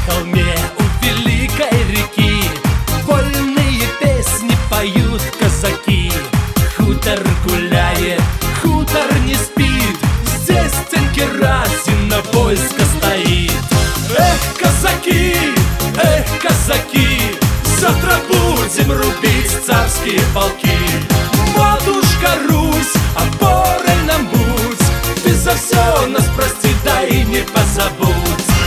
холме у великой реки вольные песни поют казаки. Хутор гуляет, хутор не спит, здесь стенки Разина войско стоит. Эх, казаки, завтра будем рубить царские полки. Матушка Русь, опорой нам будь, ты за все нас прости, да и не позабудь.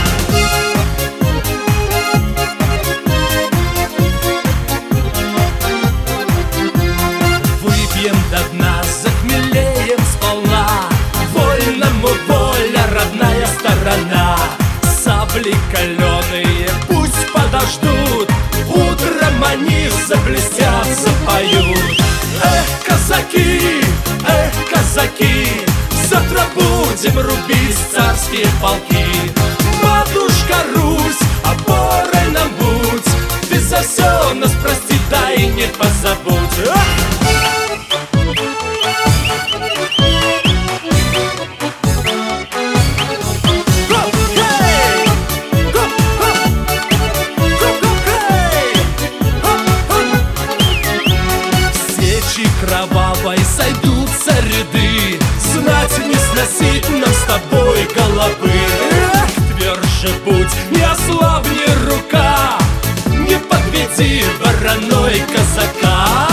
Выпьем до дна, захмелеем сполна, вольному воля, родная сторона. Сабли каленые пусть подождут, утром они заблестят, запоют. Эх, казаки, завтра будем рубить царские полки. Матушка Русь, опорой нам будь, ты за все нас прости, да и не позабудь. Кровавой сойдутся ряды, знать не сносить нам с тобой головы. Эх, тверже будь, не ослабни рука, не подведи вороной казака.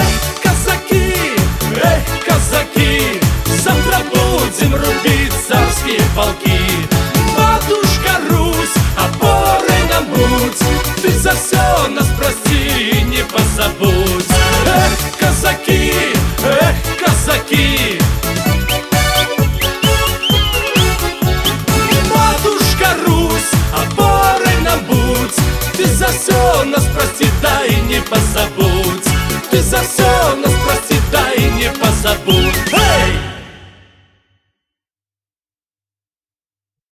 Эх, казаки, завтра будем рубить царские полки. Матушка Русь, опорой нам будь, ты за все нас прости, не позабудь. Эх, казаки, матушка Русь, опорой нам будь, ты за все нас прости, да и не позабудь. Ты за все нас прости, да и не позабудь.